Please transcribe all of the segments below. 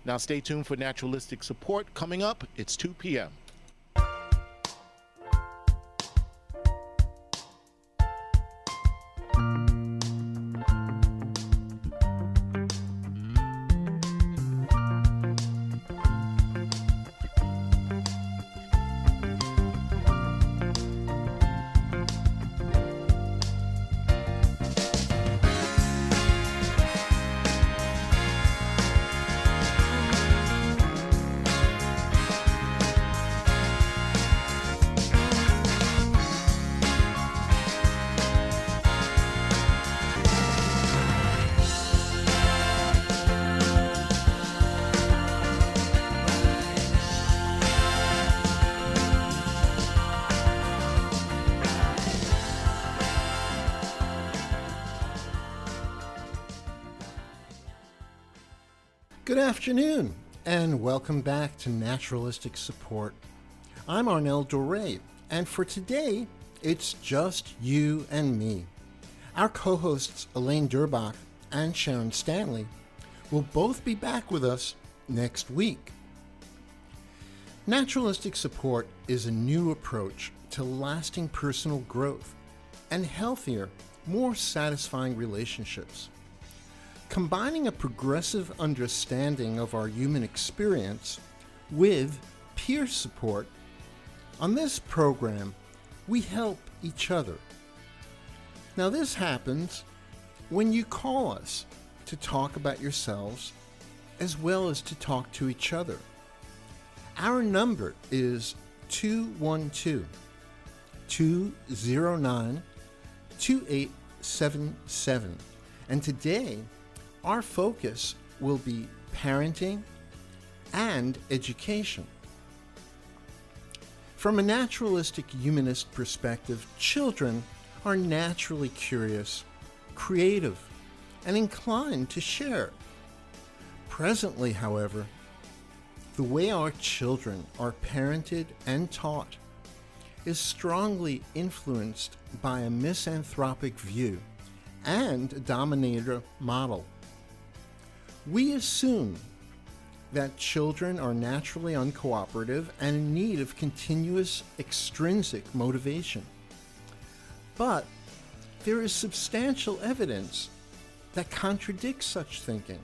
Now stay tuned for Naturalistic Support. Coming up, it's 2 p.m. Good afternoon, and welcome back to Naturalistic Support. I'm Arnel Doré, and for today, it's just you and me. Our co-hosts Elaine Durbach and Sharon Stanley will both be back with us next week. Naturalistic Support is a new approach to lasting personal growth and healthier, more satisfying relationships. Combining a progressive understanding of our human experience with peer support, on this program, we help each other. Now, this happens when you call us to talk about yourselves as well as to talk to each other. Our number is 212-209-2877, and today, our focus will be parenting and education. From a naturalistic humanist perspective, children are naturally curious, creative, and inclined to share. Presently, however, the way our children are parented and taught is strongly influenced by a misanthropic view and a dominator model. We assume that children are naturally uncooperative and in need of continuous extrinsic motivation. But there is substantial evidence that contradicts such thinking.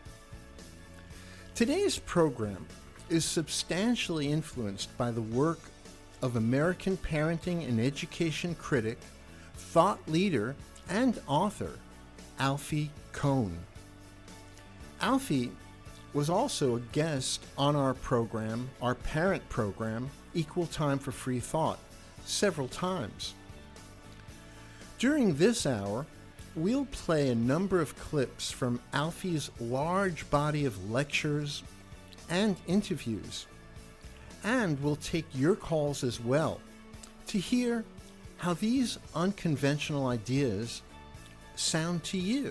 Today's program is substantially influenced by the work of American parenting and education critic, thought leader, and author Alfie Kohn. Alfie was also a guest on our program, our parent program, Equal Time for Free Thought, several times. During this hour, we'll play a number of clips from Alfie's large body of lectures and interviews, and we'll take your calls as well to hear how these unconventional ideas sound to you.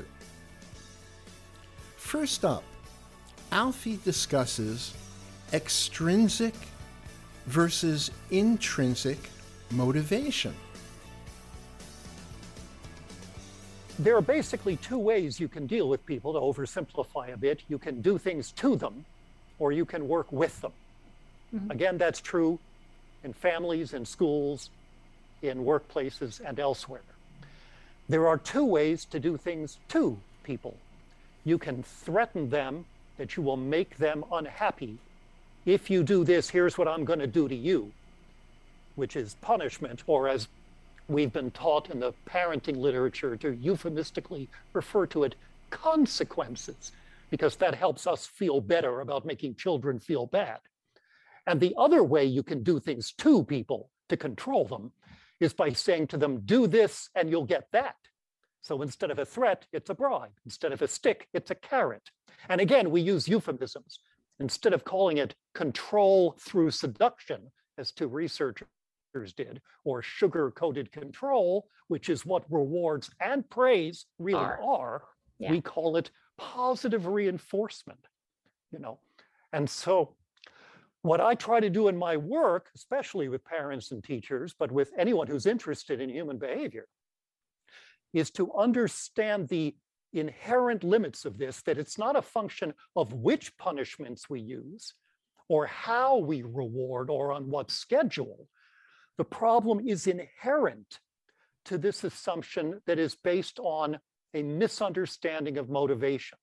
First up, Alfie discusses extrinsic versus intrinsic motivation. There are basically two ways you can deal with people, to oversimplify a bit. You can do things to them, or you can work with them. Mm-hmm. Again, that's true in families, in schools, in workplaces, and elsewhere. There are two ways to do things to people. You can threaten them that you will make them unhappy. If you do this, here's what I'm going to do to you, which is punishment, or as we've been taught in the parenting literature to euphemistically refer to it, consequences, because that helps us feel better about making children feel bad. And the other way you can do things to people to control them is by saying to them, do this and you'll get that. So instead of a threat, it's a bribe. Instead of a stick, it's a carrot. And again, we use euphemisms. Instead of calling it control through seduction, as two researchers did, or sugar-coated control, which is what rewards and praise really are, yeah. We call it positive reinforcement, you know. And so what I try to do in my work, especially with parents and teachers, but with anyone who's interested in human behavior, is to understand the inherent limits of this, that it's not a function of which punishments we use or how we reward or on what schedule. The problem is inherent to this assumption that is based on a misunderstanding of motivation.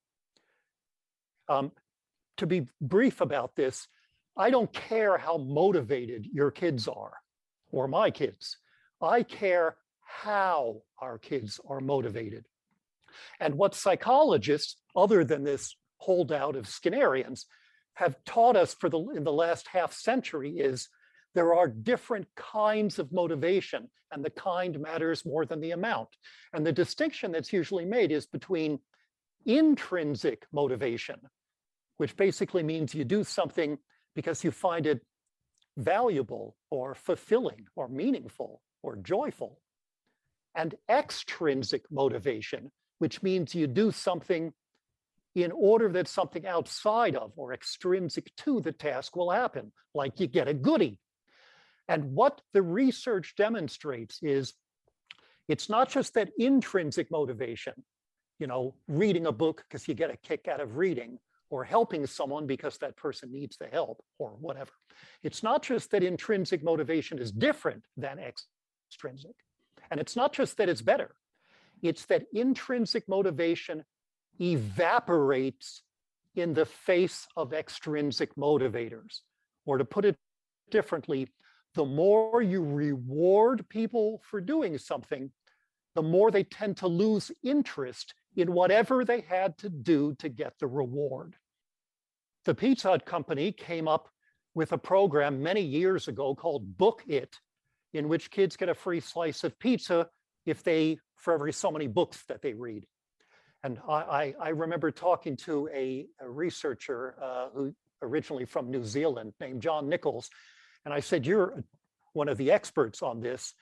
To be brief about this, I don't care how motivated your kids are or my kids. I care how our kids are motivated. And what psychologists, other than this holdout of Skinnerians, have taught us in the last half century is there are different kinds of motivation, and the kind matters more than the amount. And the distinction that's usually made is between intrinsic motivation, which basically means you do something because you find it valuable or fulfilling or meaningful or joyful, and extrinsic motivation, which means you do something in order that something outside of or extrinsic to the task will happen, like you get a goodie. And what the research demonstrates is it's not just that intrinsic motivation, reading a book because you get a kick out of reading, or helping someone because that person needs the help, or whatever. It's not just that intrinsic motivation is different than extrinsic. And it's not just that it's better. It's that intrinsic motivation evaporates in the face of extrinsic motivators. Or to put it differently, the more you reward people for doing something, the more they tend to lose interest in whatever they had to do to get the reward. The Pizza Hut company came up with a program many years ago called Book It, in which kids get a free slice of pizza for every so many books that they read. And I remember talking to a researcher who originally from New Zealand named John Nichols. And I said, you're one of the experts on this.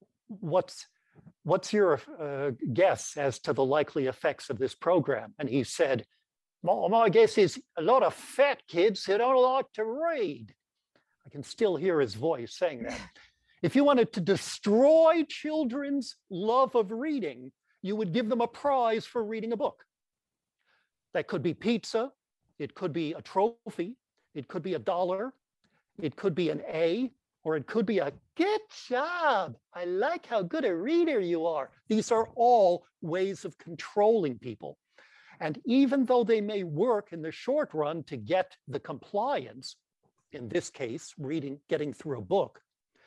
What's your guess as to the likely effects of this program? And he said, my guess is a lot of fat kids who don't like to read. I can still hear his voice saying that. If you wanted to destroy children's love of reading, you would give them a prize for reading a book. That could be pizza, it could be a trophy, it could be $1, it could be an A, or it could be a good job. I like how good a reader you are. These are all ways of controlling people. And even though they may work in the short run to get the compliance, in this case, getting through a book,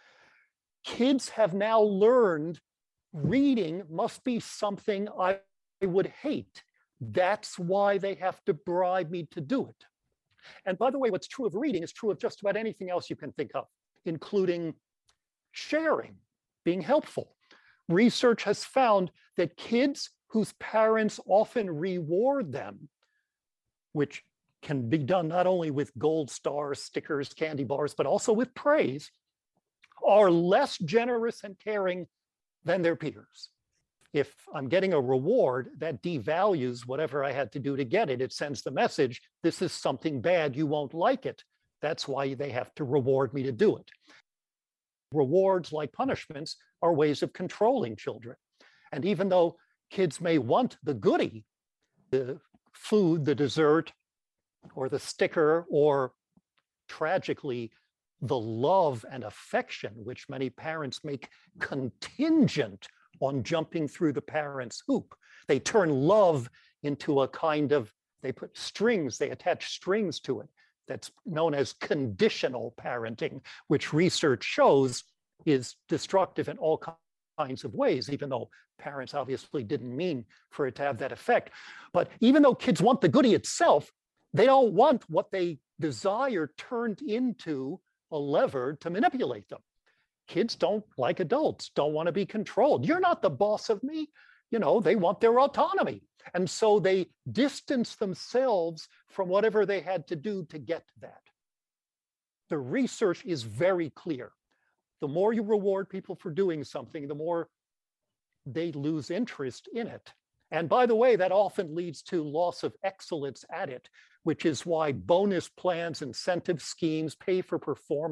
kids have now learned reading must be something I would hate. That's why they have to bribe me to do it. And by the way, what's true of reading is true of just about anything else you can think of, including sharing, being helpful. Research has found that kids whose parents often reward them, which can be done not only with gold stars, stickers, candy bars, but also with praise, are less generous and caring than their peers. If I'm getting a reward, that devalues whatever I had to do to get it. It sends the message, this is something bad, you won't like it. That's why they have to reward me to do it. Rewards, like punishments, are ways of controlling children. And even though kids may want the goodie, the food, the dessert, or the sticker, or tragically, the love and affection, which many parents make contingent on jumping through the parent's hoop. They turn love into a kind of, they attach strings to it. That's known as conditional parenting, which research shows is destructive in all kinds of ways, even though parents obviously didn't mean for it to have that effect. But even though kids want the goodie itself, they don't want what they desire turned into a lever to manipulate them. Kids don't, like adults, don't want to be controlled. You're not the boss of me. They want their autonomy. And so they distance themselves from whatever they had to do to get that. The research is very clear. The more you reward people for doing something, the more they lose interest in it. And by the way, that often leads to loss of excellence at it, which is why bonus plans, incentive schemes, pay for performance,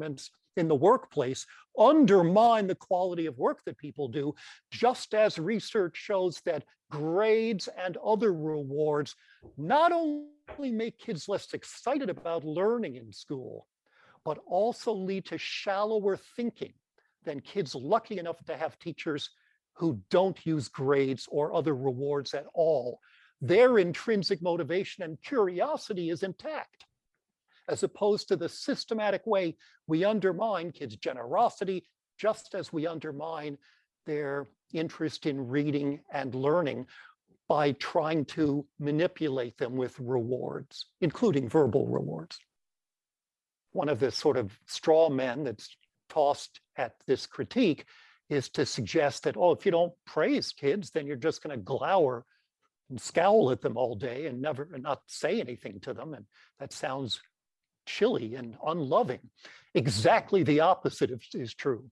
in the workplace undermine the quality of work that people do, just as research shows that grades and other rewards not only make kids less excited about learning in school, but also lead to shallower thinking than kids lucky enough to have teachers who don't use grades or other rewards at all. Their intrinsic motivation and curiosity is intact, as opposed to the systematic way we undermine kids' generosity, just as we undermine their interest in reading and learning by trying to manipulate them with rewards, including verbal rewards. One of the sort of straw men that's tossed at this critique is to suggest that, oh, if you don't praise kids, then you're just going to glower and scowl at them all day and not say anything to them. And that sounds chilly and unloving. Exactly the opposite is true.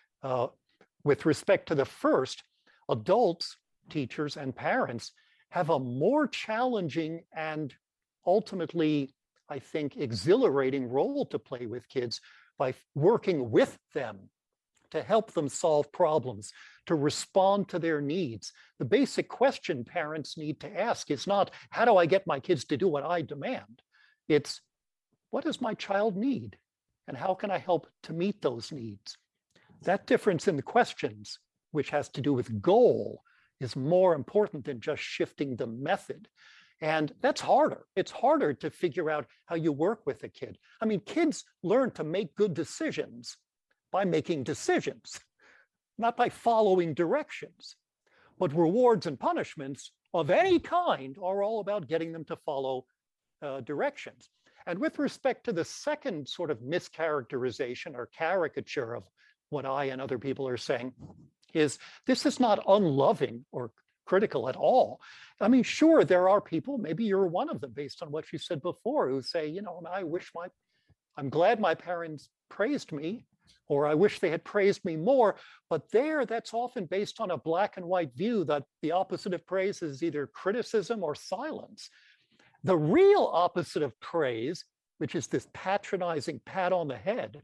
With respect to the first, adults, teachers, and parents have a more challenging and ultimately, I think, exhilarating role to play with kids by working with them to help them solve problems, to respond to their needs. The basic question parents need to ask is not, how do I get my kids to do what I demand? It's, what does my child need? And how can I help to meet those needs? That difference in the questions, which has to do with goal, is more important than just shifting the method. And that's harder. It's harder to figure out how you work with a kid. I mean, kids learn to make good decisions by making decisions, not by following directions. But rewards and punishments of any kind are all about getting them to follow directions. And with respect to the second sort of mischaracterization or caricature of what I and other people are saying, is this is not unloving or critical at all. I mean, sure, there are people, maybe you're one of them based on what you said before, who say, you know, I'm glad my parents praised me, or I wish they had praised me more. But that's often based on a black and white view that the opposite of praise is either criticism or silence. The real opposite of praise, which is this patronizing pat on the head,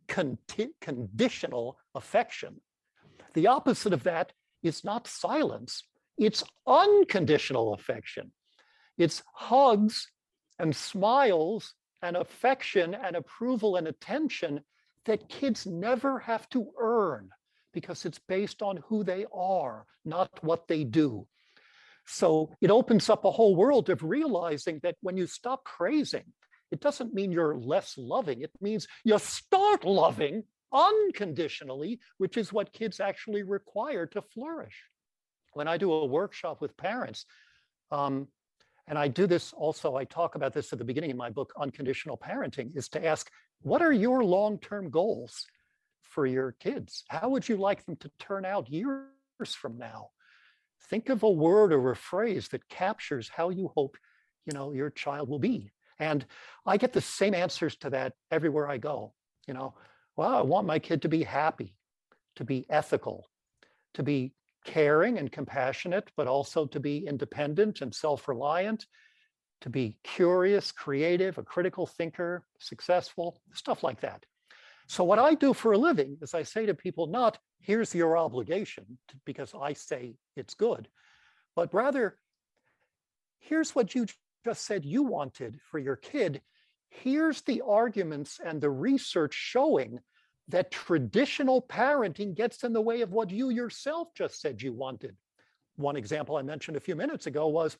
conditional affection. The opposite of that is not silence, it's unconditional affection. It's hugs and smiles and affection and approval and attention that kids never have to earn because it's based on who they are, not what they do. So it opens up a whole world of realizing that when you stop praising, it doesn't mean you're less loving. It means you start loving unconditionally, which is what kids actually require to flourish. When I do a workshop with parents, and I do this also, I talk about this at the beginning in my book, Unconditional Parenting, is to ask, what are your long-term goals for your kids? How would you like them to turn out years from now? Think of a word or a phrase that captures how you hope, your child will be. And I get the same answers to that everywhere I go. Well, I want my kid to be happy, to be ethical, to be caring and compassionate, but also to be independent and self-reliant, to be curious, creative, a critical thinker, successful, stuff like that. So what I do for a living is I say to people, not here's your obligation because I say it's good, but rather, here's what you just said you wanted for your kid. Here's the arguments and the research showing that traditional parenting gets in the way of what you yourself just said you wanted. One example I mentioned a few minutes ago was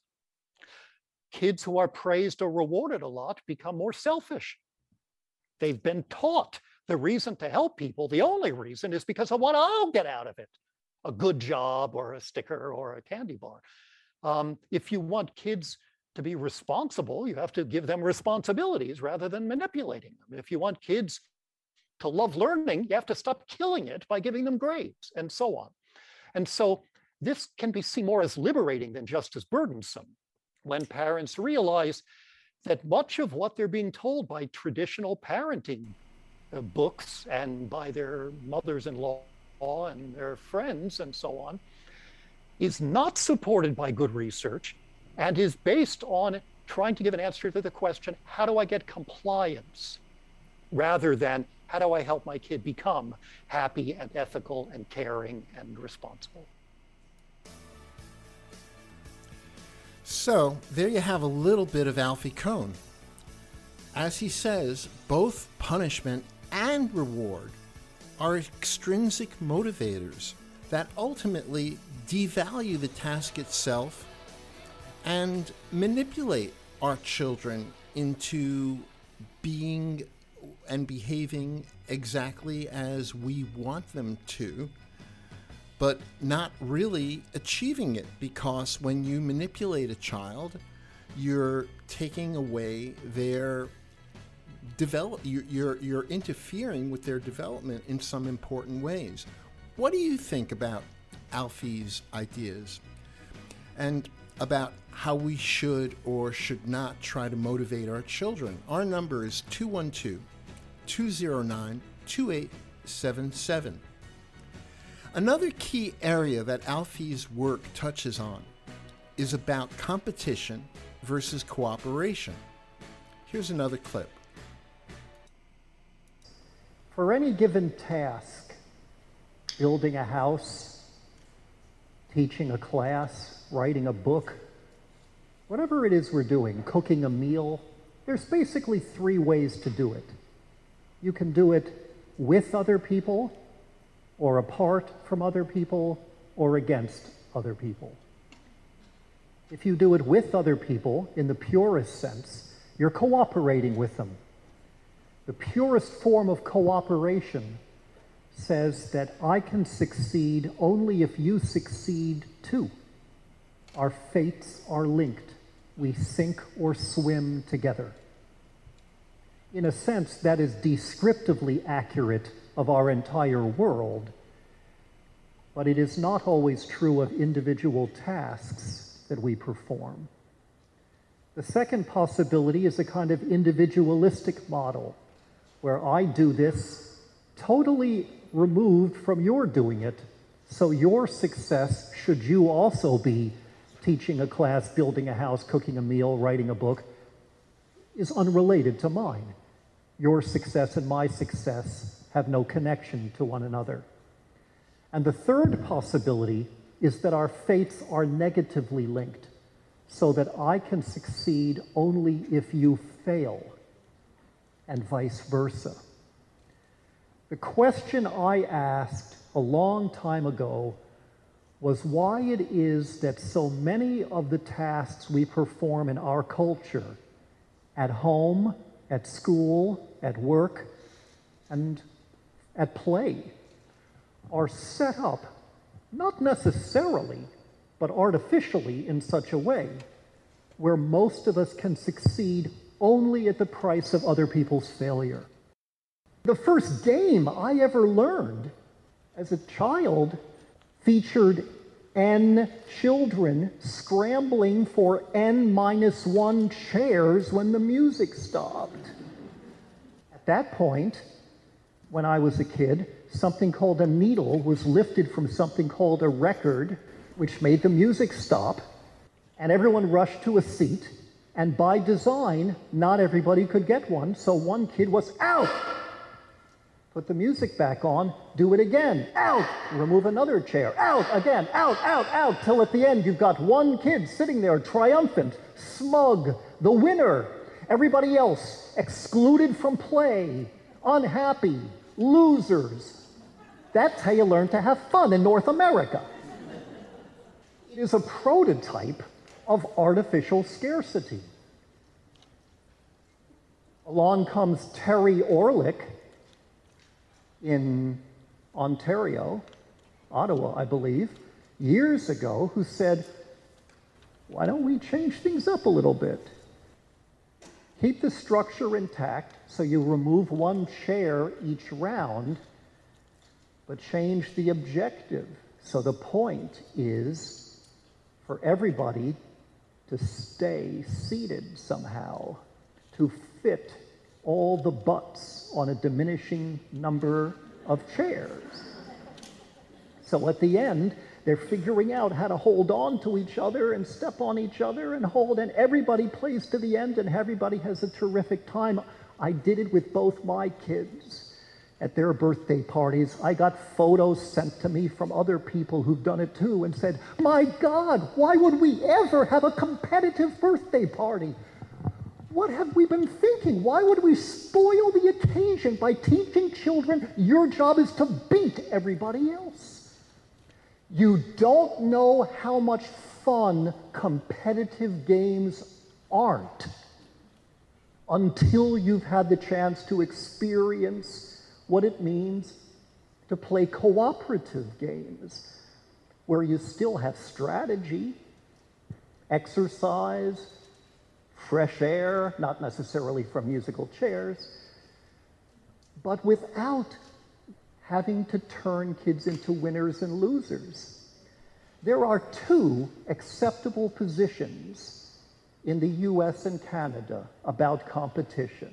kids who are praised or rewarded a lot become more selfish. They've been taught the reason to help people, the only reason, is because of what I'll get out of it, a good job or a sticker or a candy bar. If you want kids to be responsible, you have to give them responsibilities rather than manipulating them. If you want kids to love learning, you have to stop killing it by giving them grades, and so on. And so this can be seen more as liberating than just as burdensome when parents realize that much of what they're being told by traditional parenting books and by their mothers-in-law and their friends and so on is not supported by good research and is based on trying to give an answer to the question, how do I get compliance? Rather than How do I help my kid become happy and ethical and caring and responsible? So there you have a little bit of Alfie Kohn. As he says, both punishment and reward are extrinsic motivators that ultimately devalue the task itself and manipulate our children into being and behaving exactly as we want them to, but not really achieving it, because when you manipulate a child, you're taking away their you're interfering with their development in some important ways. What do you think about Alfie's ideas and about how we should or should not try to motivate our children? Our number is 212-209-2877. Another key area that Alfie's work touches on is about competition versus cooperation. Here's another clip. For any given task, building a house, teaching a class, writing a book, whatever it is we're doing, cooking a meal, there's basically 3 ways to do it. You can do it with other people, or apart from other people, or against other people. If you do it with other people, in the purest sense, you're cooperating with them. The purest form of cooperation says that I can succeed only if you succeed too. Our fates are linked. We sink or swim together. In a sense, that is descriptively accurate of our entire world, but it is not always true of individual tasks that we perform. The second possibility is a kind of individualistic model, where I do this totally removed from your doing it, so your success, should you also be teaching a class, building a house, cooking a meal, writing a book, is unrelated to mine. Your success and my success have no connection to one another. And the third possibility is that our fates are negatively linked, so that I can succeed only if you fail, and vice versa. The question I asked a long time ago was why it is that so many of the tasks we perform in our culture, at home, at school, at work, and at play, are set up, not necessarily, but artificially in such a way, where most of us can succeed only at the price of other people's failure. The first game I ever learned as a child featured N children scrambling for N-1 chairs when the music stopped. At that point, when I was a kid, something called a needle was lifted from something called a record, which made the music stop, and everyone rushed to a seat, and by design, not everybody could get one, so one kid was out. Put the music back on, do it again, out, remove another chair, out, again, out, till at the end you've got one kid sitting there triumphant, smug, the winner. Everybody else excluded from play, unhappy, losers. That's how you learn to have fun in North America. It is a prototype of artificial scarcity. Along comes Terry Orlick in Ontario, Ottawa, I believe, years ago, who said, why don't we change things up a little bit? Keep the structure intact, so you remove one chair each round, but change the objective. So the point is for everybody to stay seated somehow, to fit all the butts on a diminishing number of chairs. So at the end, they're figuring out how to hold on to each other and step on each other and hold, and everybody plays to the end and everybody has a terrific time. I did it with both my kids. at their birthday parties, I got photos sent to me from other people who've done it too and said, my God, why would we ever have a competitive birthday party? What have we been thinking? Why would we spoil the occasion by teaching children your job is to beat everybody else? You don't know how much fun competitive games aren't until you've had the chance to experience what it means to play cooperative games, where you still have strategy, exercise, fresh air, not necessarily from musical chairs, but without having to turn kids into winners and losers. There are two acceptable positions in the US and Canada about competition.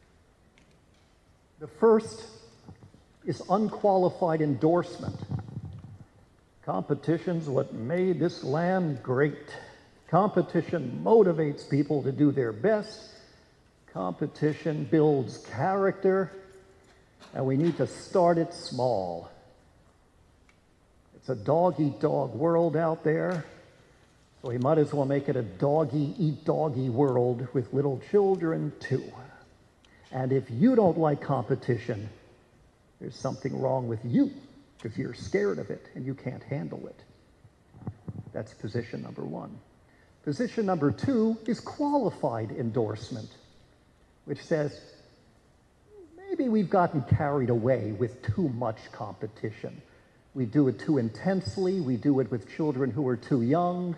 The first is unqualified endorsement. Competition's what made this land great. Competition motivates people to do their best. Competition builds character, and we need to start it small. It's a dog-eat-dog world out there, so we might as well make it a doggy-eat-doggy world with little children, too. And if you don't like competition, there's something wrong with you, because you're scared of it and you can't handle it. That's position number one. Position number two is qualified endorsement, which says, maybe we've gotten carried away with too much competition. We do it too intensely. We do it with children who are too young.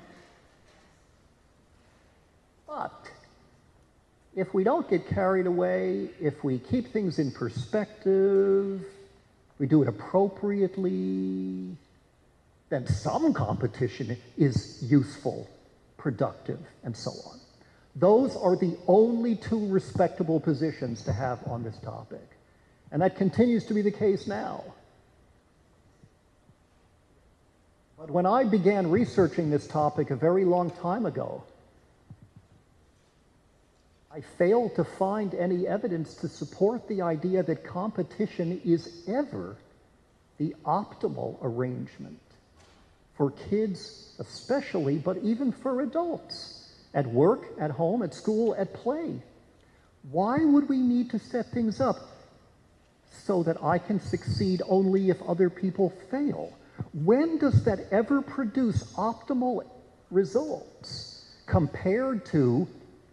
But if we don't get carried away, if we keep things in perspective, we do it appropriately, then some competition is useful, productive, and so on. Those are the only two respectable positions to have on this topic. And that continues to be the case now. But when I began researching this topic a very long time ago, I failed to find any evidence to support the idea that competition is ever the optimal arrangement for kids especially, but even for adults, at work, at home, at school, at play. Why would we need to set things up so that I can succeed only if other people fail? When does that ever produce optimal results compared to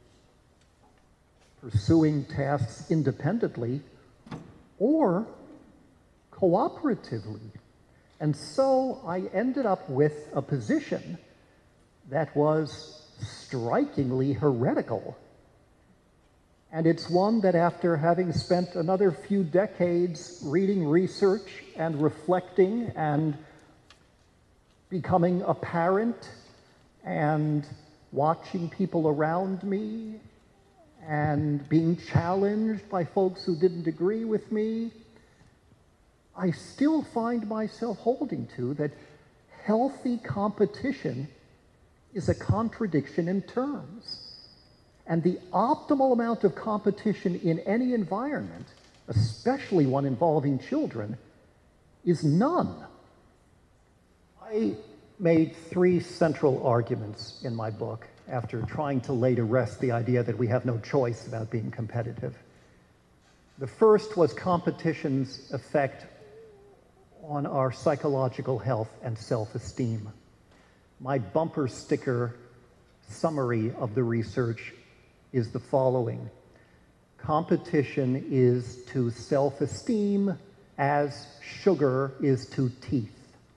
pursuing tasks independently or cooperatively? And so I ended up with a position that was strikingly heretical. And it's one that, after having spent another few decades reading research and reflecting and becoming a parent and watching people around me and being challenged by folks who didn't agree with me, I still find myself holding to that healthy competition is a contradiction in terms. And the optimal amount of competition in any environment, especially one involving children, is none. I made three central arguments in my book after trying to lay to rest the idea that we have no choice about being competitive. The first was competition's effect on our psychological health and self-esteem. My bumper sticker summary of the research is the following: competition is to self-esteem as sugar is to teeth.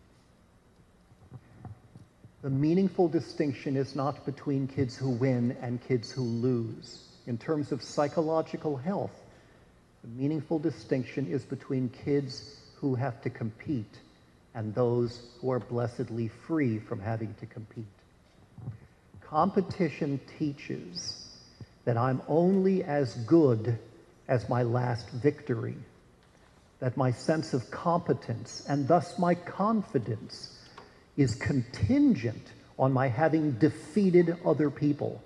The meaningful distinction is not between kids who win and kids who lose. In terms of psychological health, the meaningful distinction is between kids who have to compete and those who are blessedly free from having to compete. Competition teaches that I'm only as good as my last victory, that my sense of competence and thus my confidence is contingent on my having defeated other people.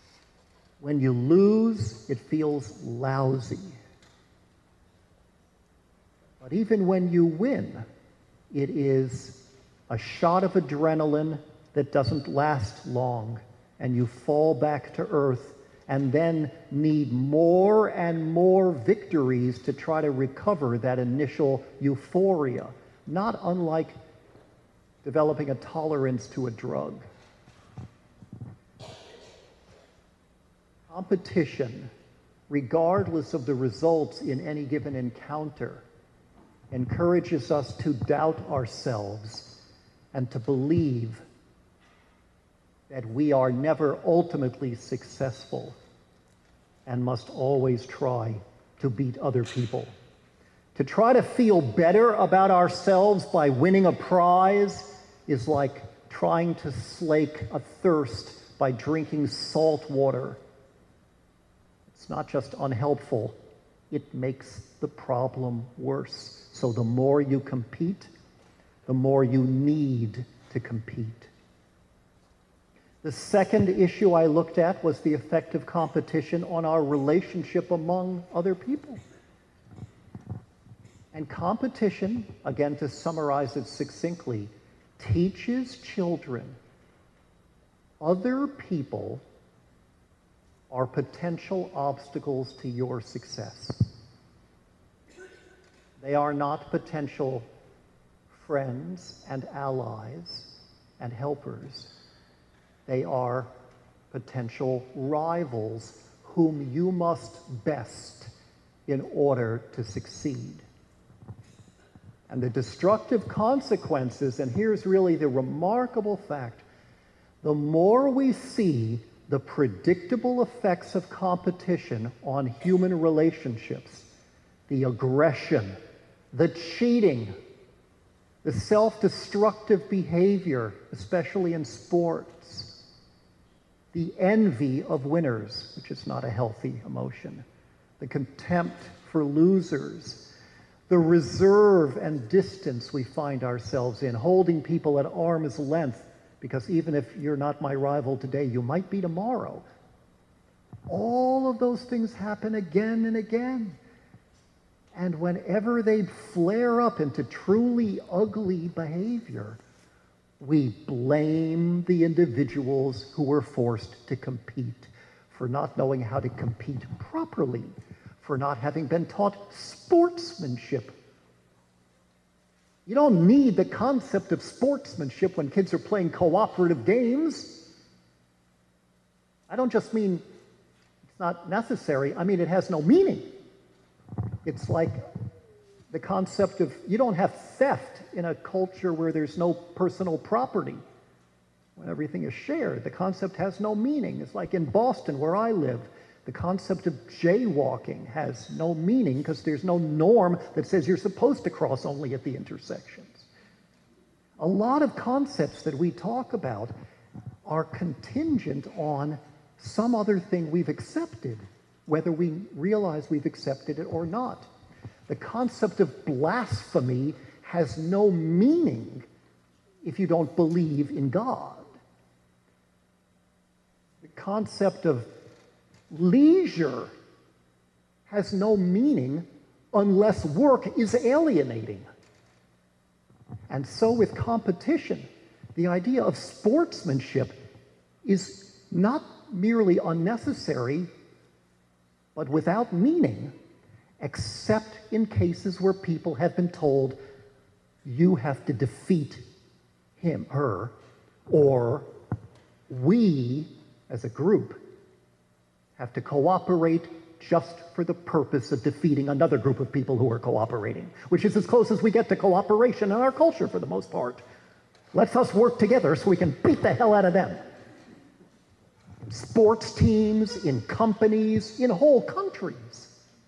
When you lose, it feels lousy. But even when you win, it is a shot of adrenaline that doesn't last long, and you fall back to earth and then need more and more victories to try to recover that initial euphoria, not unlike developing a tolerance to a drug. Competition, regardless of the results in any given encounter, encourages us to doubt ourselves and to believe that we are never ultimately successful and must always try to beat other people. To try to feel better about ourselves by winning a prize is like trying to slake a thirst by drinking salt water. It's not just unhelpful, it makes the problem worse. So the more you compete, the more you need to compete. The second issue I looked at was the effect of competition on our relationship among other people. And competition, again to summarize it succinctly, teaches children other people are potential obstacles to your success. They are not potential friends and allies and helpers. They are potential rivals whom you must best in order to succeed. And the destructive consequences, and here's really the remarkable fact, the more we see the predictable effects of competition on human relationships, the aggression, the cheating, the self-destructive behavior, especially in sports, the envy of winners, which is not a healthy emotion, the contempt for losers, the reserve and distance we find ourselves in, holding people at arm's length, because even if you're not my rival today, you might be tomorrow. All of those things happen again and again. And whenever they flare up into truly ugly behavior, we blame the individuals who were forced to compete for not knowing how to compete properly, for not having been taught sportsmanship. You don't need the concept of sportsmanship when kids are playing cooperative games. I don't just mean it's not necessary, I mean it has no meaning. It's like the concept of, you don't have theft in a culture where there's no personal property, when everything is shared. The concept has no meaning. It's like in Boston, where I live, the concept of jaywalking has no meaning because there's no norm that says you're supposed to cross only at the intersections. A lot of concepts that we talk about are contingent on some other thing we've accepted, whether we realize we've accepted it or not. The concept of blasphemy has no meaning if you don't believe in God. The concept of leisure has no meaning unless work is alienating. And so with competition, the idea of sportsmanship is not merely unnecessary, but without meaning, except in cases where people have been told, you have to defeat him, her, or we, as a group, have to cooperate just for the purpose of defeating another group of people who are cooperating, which is as close as we get to cooperation in our culture for the most part. Let's us work together so we can beat the hell out of them. Sports teams, in companies, in whole countries.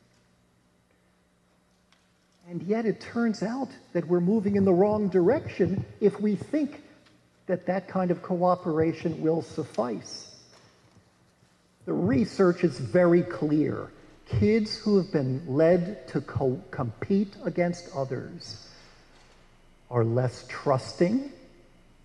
And yet it turns out that we're moving in the wrong direction if we think that that kind of cooperation will suffice. The research is very clear. Kids who have been led to compete against others are less trusting.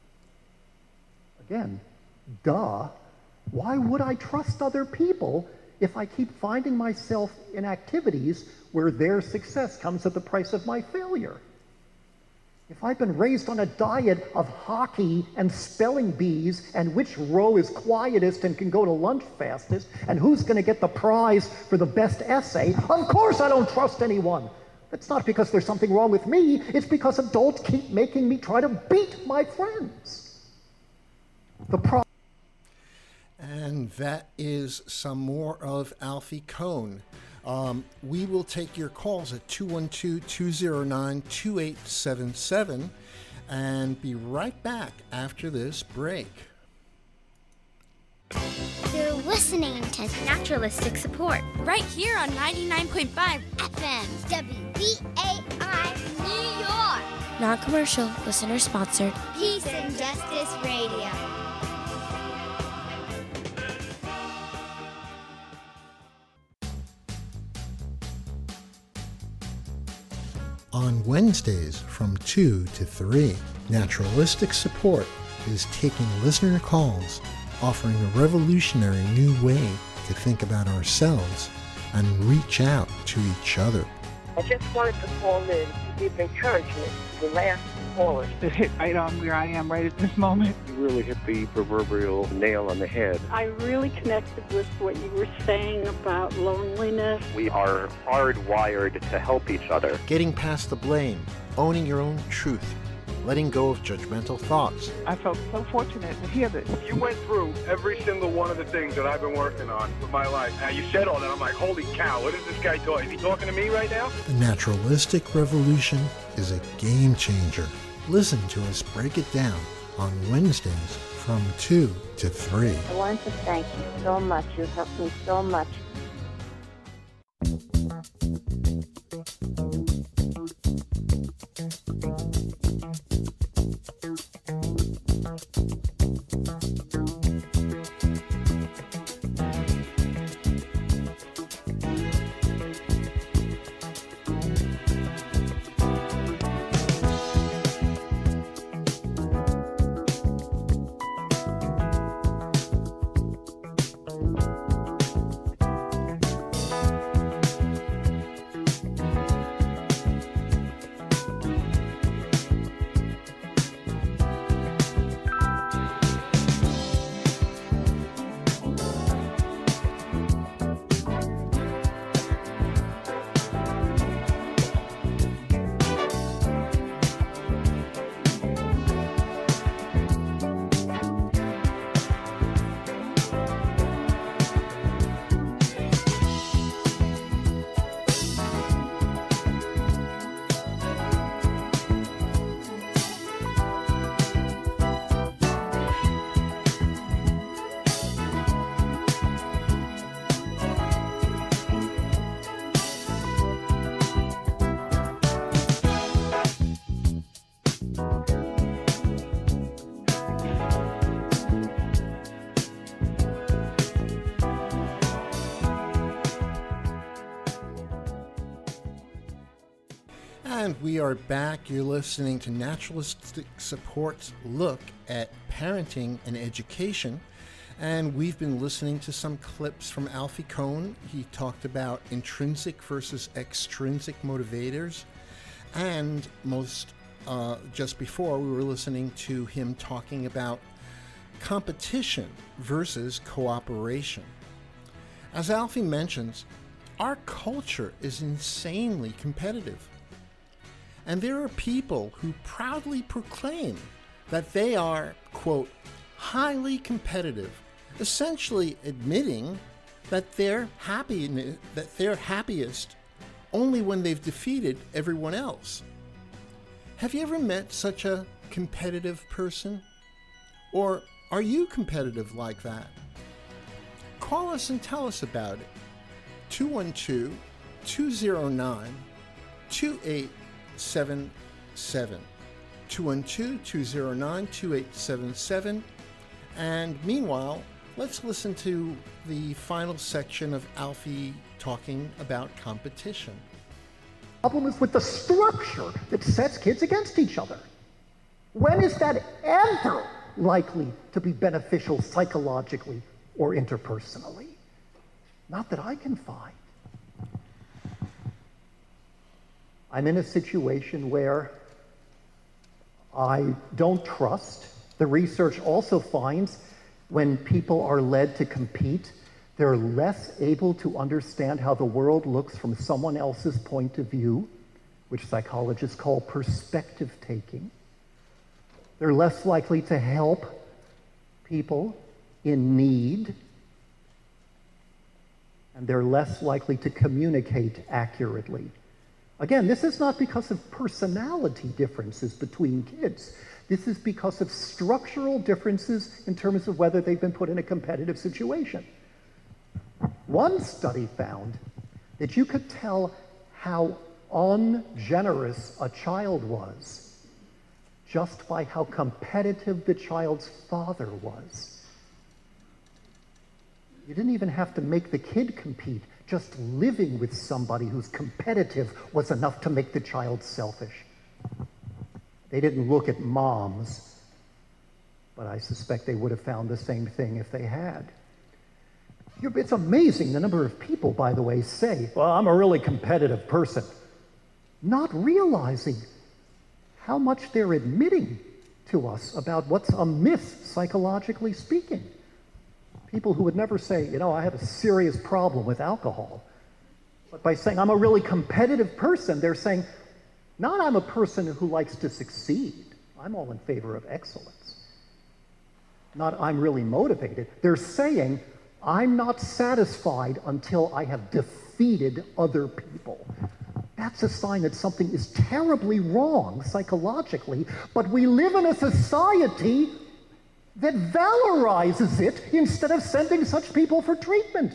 Again, duh. Why would I trust other people if I keep finding myself in activities where their success comes at the price of my failure. If I've been raised on a diet of hockey and spelling bees and which row is quietest and can go to lunch fastest and who's going to get the prize for the best essay, of course I don't trust anyone. That's not because there's something wrong with me. It's because adults keep making me try to beat my friends. And that is some more of Alfie Kohn. We will take your calls at 212-209-2877 and be right back after this break. You're listening to Naturalistic Support right here on 99.5 FM WBAI New York. Non-commercial, listener-sponsored. Peace and Justice Radio. On Wednesdays from 2 to 3, Naturalistic Support is taking listener calls, offering a revolutionary new way to think about ourselves and reach out to each other. I just wanted to call in to give encouragement to the last caller. It hit right on where I am right at this moment. You really hit the proverbial nail on the head. I really connected with what you were saying about loneliness. We are hardwired to help each other. Getting past the blame, owning your own truth, letting go of judgmental thoughts. I felt so fortunate to hear this. You went through every single one of the things that I've been working on with my life. Now you said all that, I'm like, holy cow, what is this guy talking? Is he talking to me right now? The naturalistic revolution is a game changer. Listen to us break it down on Wednesdays from 2 to 3. I want to thank you so much. You helped me so much. And we are back. You're listening to Naturalistic Support's look at parenting and education. And we've been listening to some clips from Alfie Kohn. He talked about intrinsic versus extrinsic motivators. And just before, we were listening to him talking about competition versus cooperation. As Alfie mentions, our culture is insanely competitive. And there are people who proudly proclaim that they are, quote, highly competitive, essentially admitting that they're happiest only when they've defeated everyone else. Have you ever met such a competitive person? Or are you competitive like that? Call us and tell us about it. 212-209-2877. 212-209-2877. And meanwhile, let's listen to the final section of Alfie talking about competition. The problem is with the structure that sets kids against each other. When is that ever likely to be beneficial psychologically or interpersonally? Not that I can find. I'm in a situation where I don't trust. The research also finds when people are led to compete, they're less able to understand how the world looks from someone else's point of view, which psychologists call perspective taking. They're less likely to help people in need, and they're less likely to communicate accurately. Again, this is not because of personality differences between kids. This is because of structural differences in terms of whether they've been put in a competitive situation. One study found that you could tell how ungenerous a child was just by how competitive the child's father was. You didn't even have to make the kid compete. Just living with somebody who's competitive was enough to make the child selfish. They didn't look at moms, but I suspect they would have found the same thing if they had. It's amazing the number of people, by the way, say, well, I'm a really competitive person, not realizing how much they're admitting to us about what's amiss psychologically speaking. People who would never say, you know, I have a serious problem with alcohol. But by saying I'm a really competitive person, they're saying, not I'm a person who likes to succeed. I'm all in favor of excellence. Not I'm really motivated. They're saying, I'm not satisfied until I have defeated other people. That's a sign that something is terribly wrong psychologically, but we live in a society that valorizes it instead of sending such people for treatment.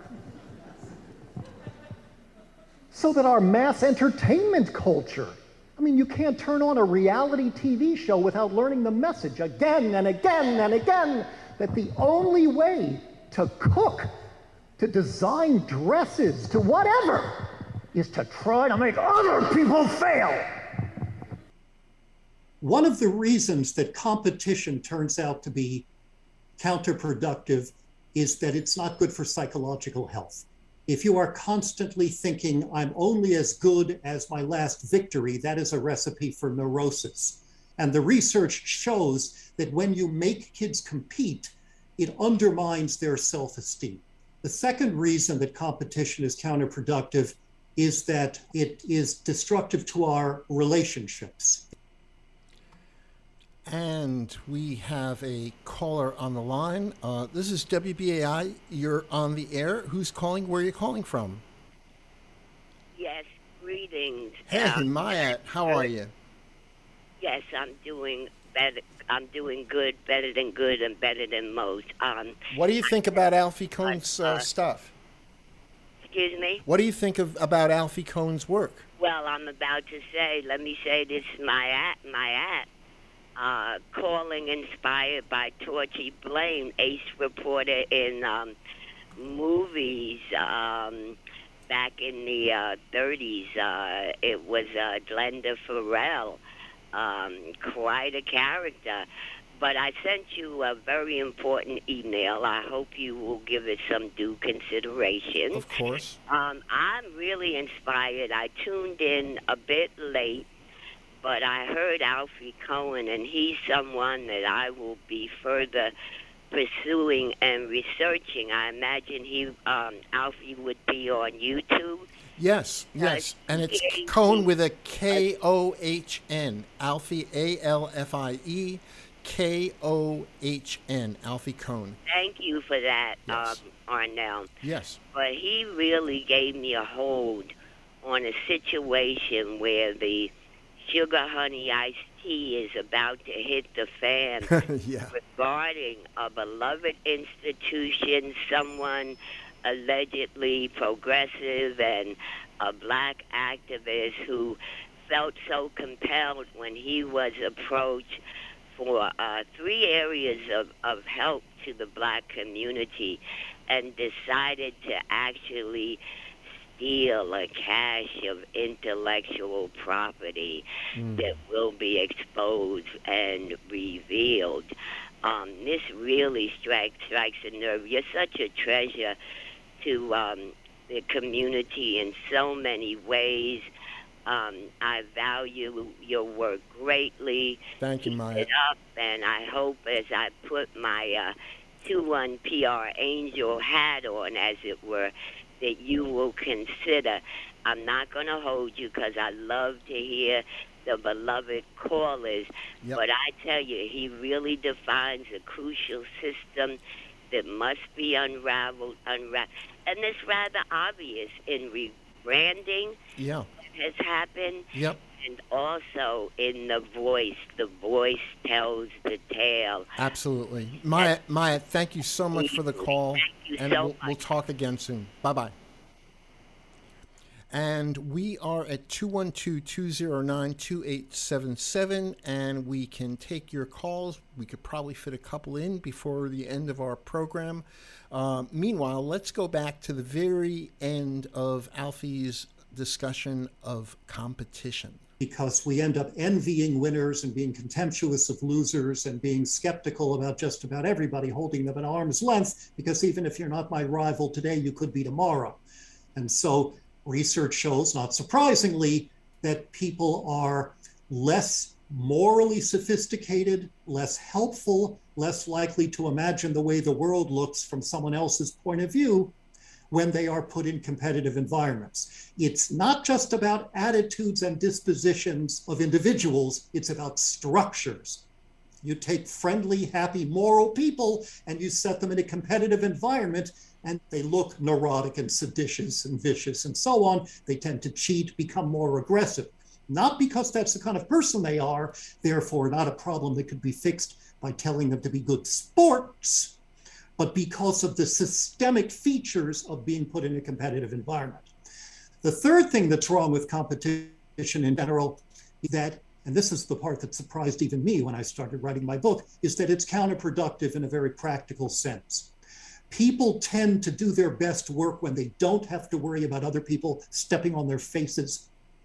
So that our mass entertainment culture, I mean, you can't turn on a reality TV show without learning the message again and again and again that the only way to cook, to design dresses, to whatever, is to try to make other people fail. One of the reasons that competition turns out to be counterproductive is that it's not good for psychological health. If you are constantly thinking, I'm only as good as my last victory, that is a recipe for neurosis. And the research shows that when you make kids compete, it undermines their self-esteem. The second reason that competition is counterproductive is that it is destructive to our relationships. And we have a caller on the line. This is WBAI. You're on the air. Who's calling? Where are you calling from? Yes, greetings. Hey, Mayat, how are you? Yes, I'm doing better. I'm doing good, better than good, and better than most. What do you think about Alfie Kohn's stuff? Excuse me? What do you think about Alfie Kohn's work? Well, I'm about to say, let me say this, my calling inspired by Torchy Blame, ace reporter in movies back in the 30s. It was Glenda Farrell, quite a character. But I sent you a very important email. I hope you will give it some due consideration. Of course. I'm really inspired. I tuned in a bit late, but I heard Alfie Kohn, and he's someone that I will be further pursuing and researching. I imagine Alfie would be on YouTube. Yes, yes. And it's Kohn with a K-O-H-N. Alfie, A-L-F-I-E, K-O-H-N, Alfie Kohn. Thank you for that, yes. Arnell. Yes. But he really gave me a hold on a situation where the sugar honey iced tea is about to hit the fan yeah. regarding a beloved institution, someone allegedly progressive and a black activist who felt so compelled when he was approached for 3 areas of help to the black community and decided to actually steal a cache of intellectual property that will be exposed and revealed. This really strikes a nerve. You're such a treasure to the community in so many ways. I value your work greatly. Thank you, Maya. Keep it up, and I hope as I put my 2-1 PR Angel hat on, as it were, that you will consider. I'm not going to hold you because I love to hear the beloved callers, but I tell you, he really defines a crucial system that must be unraveled, and it's rather obvious in rebranding. Yeah. Has happened. Yep. And also in the voice. The voice tells the tale. Absolutely. Maya, thank you so much for the call. Thank you and so much. We'll talk again soon. Bye-bye. And we are at 212-209-2877, and we can take your calls. We could probably fit a couple in before the end of our program. Meanwhile, let's go back to the very end of Alfie's discussion of competition. Because we end up envying winners and being contemptuous of losers and being skeptical about just about everybody, holding them at arm's length, because even if you're not my rival today, you could be tomorrow. And so research shows, not surprisingly, that people are less morally sophisticated, less helpful, less likely to imagine the way the world looks from someone else's point of view when they are put in competitive environments. It's not just about attitudes and dispositions of individuals, it's about structures. You take friendly, happy, moral people and you set them in a competitive environment and they look neurotic and seditious and vicious and so on. They tend to cheat, become more aggressive. Not because that's the kind of person they are, therefore not a problem that could be fixed by telling them to be good sports, but because of the systemic features of being put in a competitive environment. The third thing that's wrong with competition in general is that, and this is the part that surprised even me when I started writing my book, is that it's counterproductive in a very practical sense. People tend to do their best work when they don't have to worry about other people stepping on their faces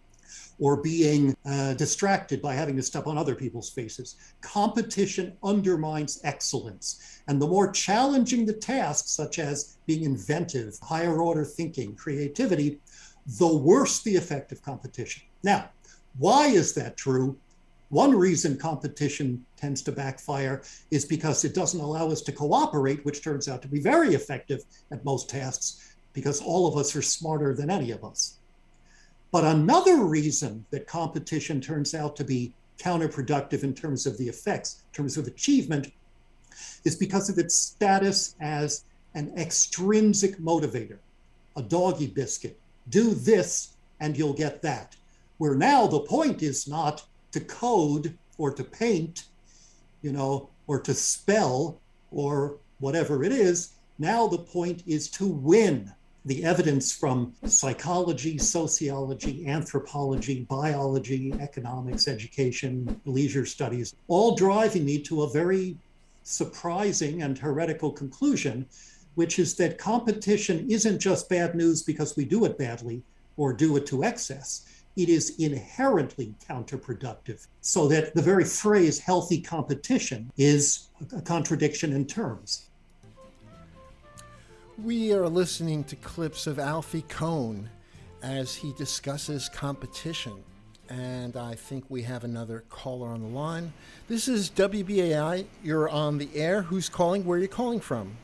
or being distracted by having to step on other people's faces. Competition undermines excellence. And the more challenging the tasks, such as being inventive, higher order thinking, creativity, the worse the effect of competition. Now, why is that true? One reason competition tends to backfire is because it doesn't allow us to cooperate, which turns out to be very effective at most tasks, because all of us are smarter than any of us. But another reason that competition turns out to be counterproductive in terms of the effects, in terms of achievement, is because of its status as an extrinsic motivator, a doggy biscuit. Do this and you'll get that. Where now the point is not to code or to paint, or to spell or whatever it is. Now the point is to win. The evidence from psychology, sociology, anthropology, biology, economics, education, leisure studies, all driving me to a very surprising and heretical conclusion, which is that competition isn't just bad news because we do it badly or do it to excess. It is inherently counterproductive, so that the very phrase healthy competition is a contradiction in terms. We are listening to clips of Alfie Kohn as he discusses competition. And I think we have another caller on the line. This is WBAI. You're on the air. Who's calling? Where are you calling from?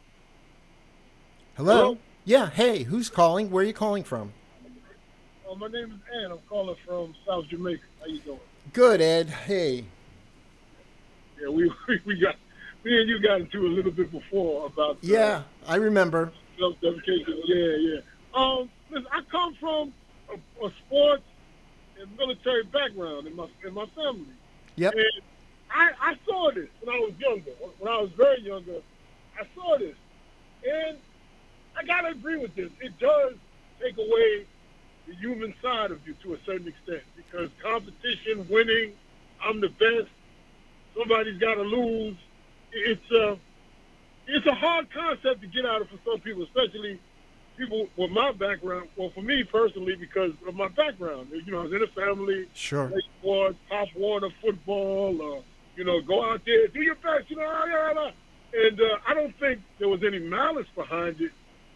Hello? Yeah, hey, who's calling? Where are you calling from? My name is Ed. I'm calling from South Jamaica. How you doing? Good, Ed. Hey. Yeah, me and you got into a little bit before about. Yeah, I remember. Self-dedication. Yeah. Listen, I come from a sports and military background in my family. Yep. And I saw this when I was younger. When I was very younger, I saw this, and I gotta agree with this. It does take away the human side of you to a certain extent, because competition, winning, I'm the best, somebody's got to lose. It's a hard concept to get out of for some people, especially people with my background. Well, for me personally, because of my background, I was in a family, sure, play sports, Pop Warner football, go out there, do your best, and I don't think there was any malice behind it.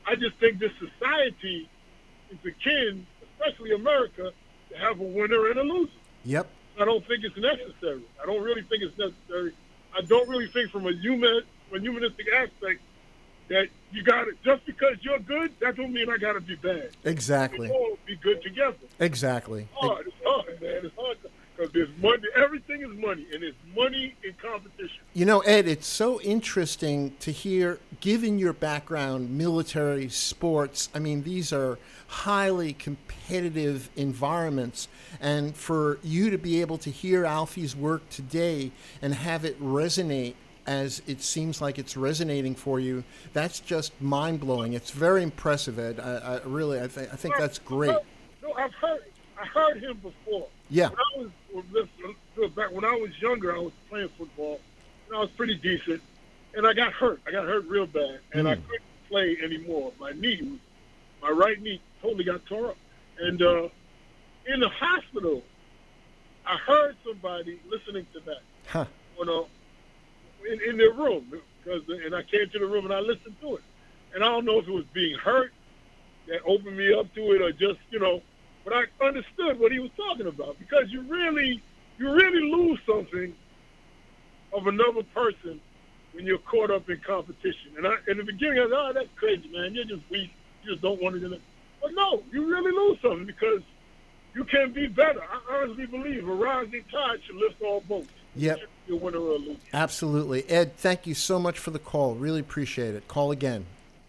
I just think this society is akin, especially America, to have a winner and a loser. Yep. I don't think it's necessary. I don't really think it's necessary. I don't really think from a humanistic aspect that you got to, just because you're good, that don't mean I got to be bad. Exactly. We all be good together. Exactly. It's hard, man. It's hard because there's money. Everything is money, and it's money in competition. You know, Ed, it's so interesting to hear, given your background, military, sports, I mean, these are highly competitive environments. And for you to be able to hear Alfie's work today and have it resonate as it seems like it's resonating for you, that's just mind-blowing. It's very impressive, Ed. I think that's great. No, I heard him before. Yeah. When I was younger, I was playing football, and I was pretty decent, and I got hurt. I got hurt real bad, and I couldn't play anymore. My right knee totally got tore up. And in the hospital, I heard somebody listening to that. Huh. In their room, and I came to the room and I listened to it. And I don't know if it was being hurt that opened me up to it, or just, but I understood what he was talking about, because you really lose something of another person when you're caught up in competition. And in the beginning, I was, that's crazy, man. You're just weak. You just don't want to do it. But no, you really lose something, because you can be better. I honestly believe a rising tide should lift all boats. Yep. You're winner or a loser. Absolutely. Ed, thank you so much for the call. Really appreciate it. Call again.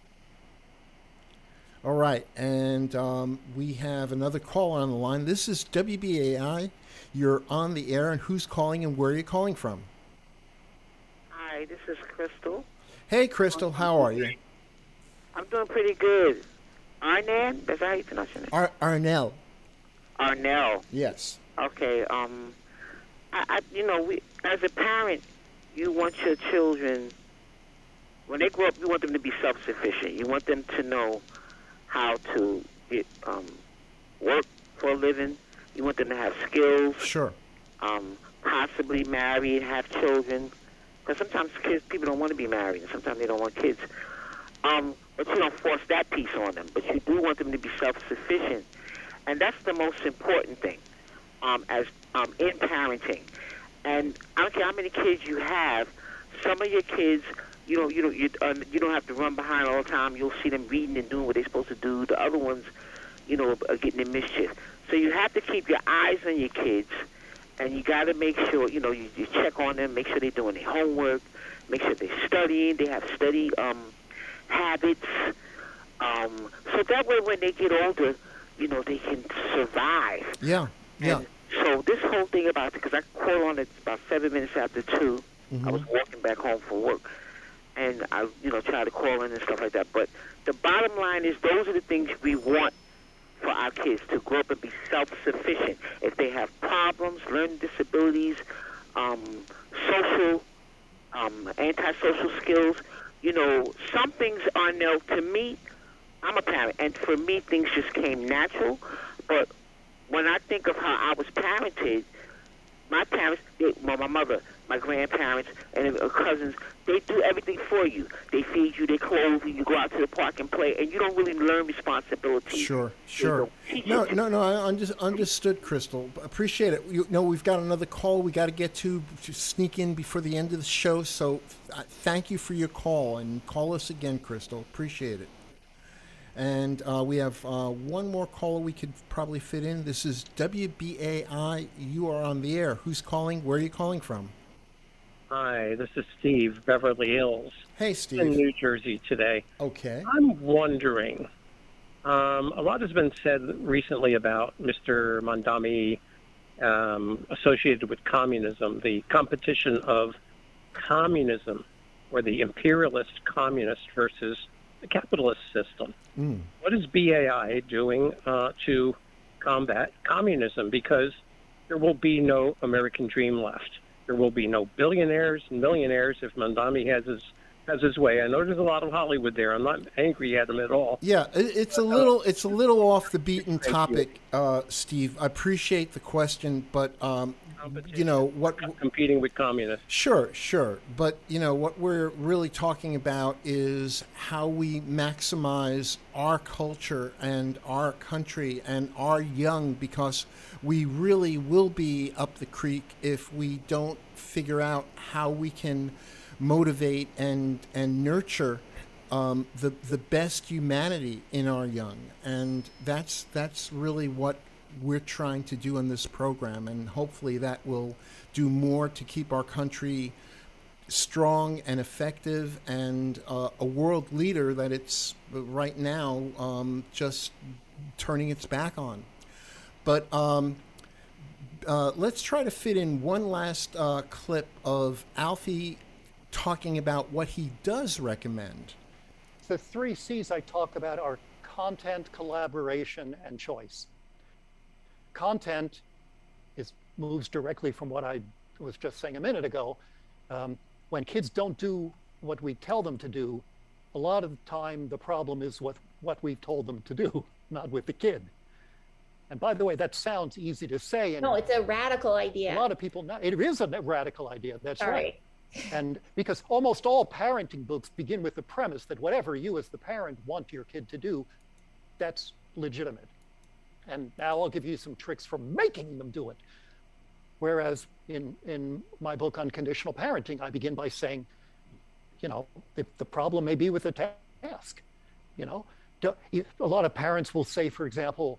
All right. And we have another call on the line. This is WBAI. You're on the air. And who's calling and where are you calling from? Hi, this is Crystal. Hey, Crystal. How are you? I'm doing pretty good. Arnell? That's how you pronounce your name? Arnell. Arnell. Yes. Okay. We, as a parent, you want your children, when they grow up, you want them to be self-sufficient. You want them to know how to get work for a living. You want them to have skills. Sure. Possibly marry and have children. Because sometimes people don't want to be married, and sometimes they don't want kids. But you don't force that piece on them. But you do want them to be self-sufficient. And that's the most important thing in parenting. And I don't care how many kids you have, some of your kids, you don't have to run behind all the time. You'll see them reading and doing what they're supposed to do. The other ones, are getting in mischief. So you have to keep your eyes on your kids, and you got to make sure, you check on them, make sure they're doing their homework, make sure they're studying, they have study habits. So that way when they get older, they can survive. Yeah, yeah. And so this whole thing about, because I called on it about 7 minutes after 2. I was walking back home from work, and I, tried to call in and stuff like that. But the bottom line is, those are the things we want for our kids, to grow up and be self-sufficient. If they have problems, learning disabilities, social, antisocial skills, some things are to me, I'm a parent, and for me, things just came natural. But when I think of how I was parented, my parents, my mother, my grandparents, and cousins, they do everything for you. They feed you, they clothe you, you go out to the park and play, and you don't really learn responsibility. Sure. No, I understood, Crystal. Appreciate it. We've got another call we got to get to sneak in before the end of the show, so thank you for your call, and call us again, Crystal. Appreciate it. And we have one more caller we could probably fit in. This is WBAI. You are on the air. Who's calling? Where are you calling from? Hi, this is Steve, Beverly Hills. Hey, Steve. In New Jersey today. Okay. I'm wondering, a lot has been said recently about Mr. Mamdani associated with communism, the competition of communism, or the imperialist communist versus the capitalist system. What is BAI doing to combat communism? Because there will be no American dream left. There will be no billionaires and millionaires if Mamdani has his way. I know there's a lot of Hollywood there. I'm not angry at him at all. Yeah, it's a little off the beaten topic, Steve. I appreciate the question, but what competing with communists. Sure. But, what we're really talking about is how we maximize our culture and our country and our young, because we really will be up the creek if we don't figure out how we can motivate and nurture the best humanity in our young. And that's really what we're trying to do in this program, and hopefully that will do more to keep our country strong and effective and a world leader that it's right now just turning its back on. But let's try to fit in one last clip of Alfie talking about what he does recommend. The 3 C's I talk about are content, collaboration, and choice. Content moves directly from what I was just saying a minute ago. When kids don't do what we tell them to do, a lot of the time the problem is what we've told them to do, not with the kid. And by the way, that sounds easy to say. No, it's a radical idea. A lot of people know it is a radical idea. That's all right. And because almost all parenting books begin with the premise that whatever you as the parent want your kid to do, that's legitimate. And now I'll give you some tricks for making them do it. Whereas in my book on conditional parenting, I begin by saying, the problem may be with the task. A lot of parents will say, for example,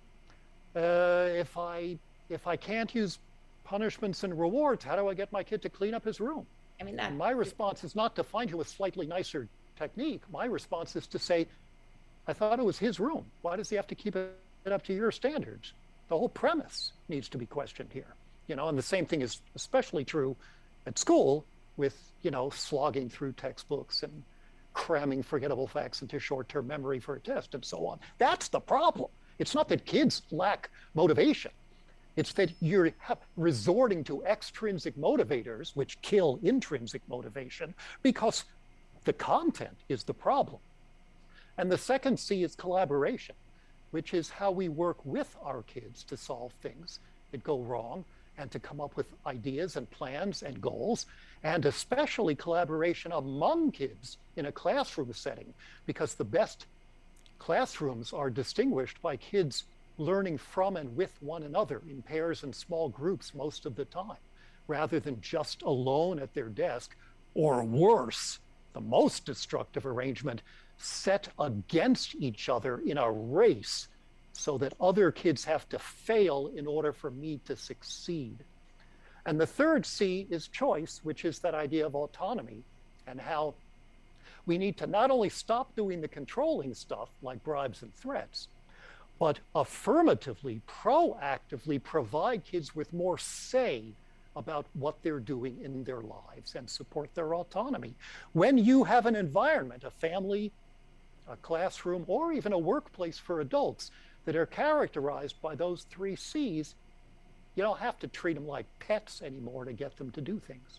if I can't use punishments and rewards, how do I get my kid to clean up his room? And my response is not to find him a slightly nicer technique. My response is to say, I thought it was his room. Why does he have to keep it up to your standards? The whole premise needs to be questioned here. And the same thing is especially true at school with, slogging through textbooks and cramming forgettable facts into short-term memory for a test and so on. That's the problem. It's not that kids lack motivation. It's that you're resorting to extrinsic motivators, which kill intrinsic motivation, because the content is the problem. And the second C is collaboration, which is how we work with our kids to solve things that go wrong and to come up with ideas and plans and goals, and especially collaboration among kids in a classroom setting, because the best classrooms are distinguished by kids learning from and with one another in pairs and small groups most of the time, rather than just alone at their desk, or worse, the most destructive arrangement, set against each other in a race so that other kids have to fail in order for me to succeed. And the third C is choice, which is that idea of autonomy, and how we need to not only stop doing the controlling stuff like bribes and threats, but affirmatively, proactively provide kids with more say about what they're doing in their lives and support their autonomy. When you have an environment, a family, a classroom, or even a workplace for adults that are characterized by those 3 C's, you don't have to treat them like pets anymore to get them to do things.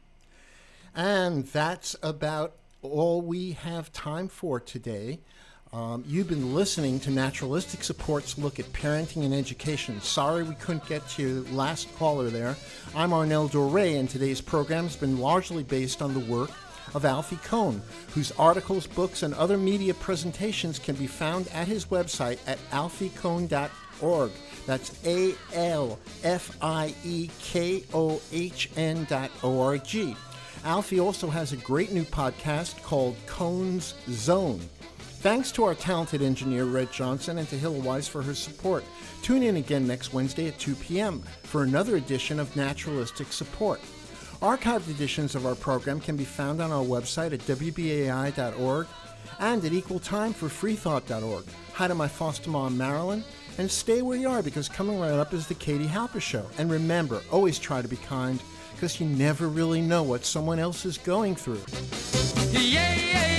And that's about all we have time for today. You've been listening to Naturalistic Support's look at parenting and education. Sorry we couldn't get to your last caller there. I'm Arnel Doré, and today's program has been largely based on the work of Alfie Kohn, whose articles, books, and other media presentations can be found at his website at alfiekohn.org. That's ALFIEKOHN.org. Alfie also has a great new podcast called Kohn's Zone. Thanks to our talented engineer, Red Johnson, and to Hilla Weiss for her support. Tune in again next Wednesday at 2 p.m. for another edition of Naturalistic Support. Archived editions of our program can be found on our website at WBAI.org and at equal time for freethought.org. Hi to my foster mom, Marilyn, and stay where you are, because coming right up is the Katie Halper Show. And remember, always try to be kind, because you never really know what someone else is going through. Yeah, yeah, yeah.